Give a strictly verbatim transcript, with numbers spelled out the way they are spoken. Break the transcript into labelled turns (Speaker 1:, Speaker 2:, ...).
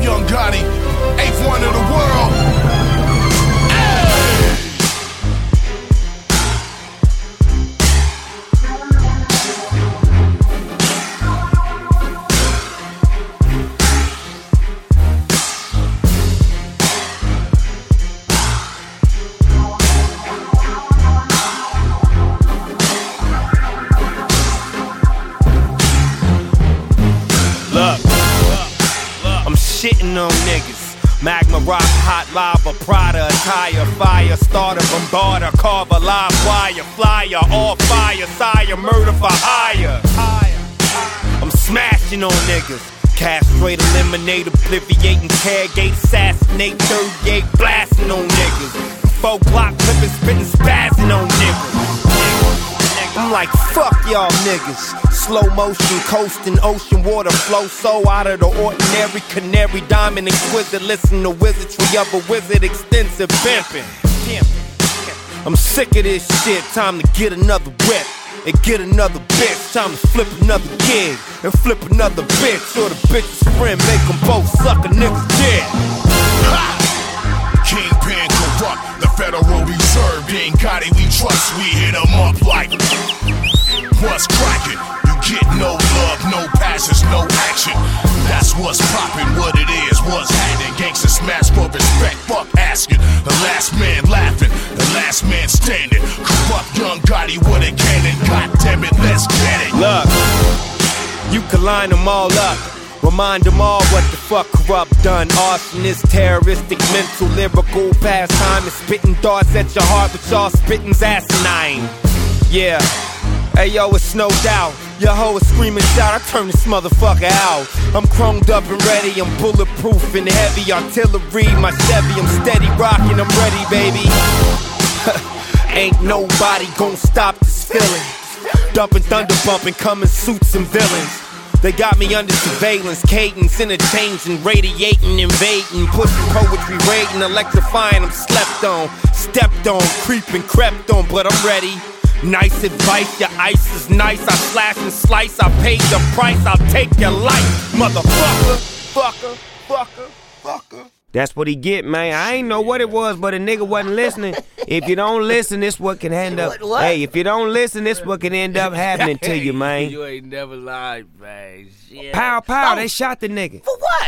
Speaker 1: Young Gotti, eighth one of the world. Hey!
Speaker 2: Shitting on niggas. Magma rock, hot lava, Prada attire, fire starter, bombarder, carver, live wire, flyer, all fire, sire, murder for hire. I'm smashing on niggas. Castrate, eliminate, obliviate, interrogate, assassinate, thirty-eight, blasting on niggas. Four block clipping, spitting, spazzing on niggas. I'm like, fuck y'all niggas. Slow motion, coasting, ocean water flow so out of the ordinary. Canary, diamond, exquisite. Listen to wizardry of a wizard, extensive pimping. I'm sick of this shit. Time to get another whip and get another bitch. Time to flip another gig and flip another bitch. Or the bitch's friend, make them both suck a nigga's dick.
Speaker 1: Kingpin corrupt, the Federal Reserve. Ain't got it, we trust, we hit them up like what's cracking? You get no love, no passes, no action. That's what's poppin', what it is, what's happening. Gangsta smash for respect, fuck asking. The last man laughing, the last man standing. Corrupt Young Gotti with a cannon, god damn it, let's get it.
Speaker 2: Look, you can line them all up. Remind them all what the fuck corrupt done. Arsonist, terroristic, mental, lyrical pastime, and spitting darts at your heart, but y'all spitting's asinine. Yeah, hey yo, it's no doubt. Your hoe is screaming shout, I turn this motherfucker out. I'm chromed up and ready, I'm bulletproof and heavy. Artillery, my Chevy, I'm steady rocking, I'm ready, baby. Ain't nobody gon' stop this feeling. Dumping, thunder bumping, coming suits and villains. They got me under surveillance, cadence, interchanging, radiating, invading, pushing poetry, raiding, electrifying, I'm slept on, stepped on, creeping, crept on, but I'm ready. Nice advice, your ice is nice, I slash and slice, I paid the price, I'll take your life, motherfucker, fucker, fucker, fucker.
Speaker 3: That's what he get, man. I ain't know what it was, but a nigga wasn't listening. If you don't listen, this what can end up.
Speaker 4: What, what?
Speaker 3: Hey, if you don't listen, this what can end up happening to you, man.
Speaker 4: You ain't never lied, man. Shit.
Speaker 3: Pow, pow,
Speaker 4: Oh.
Speaker 3: they shot the nigga.
Speaker 4: For what?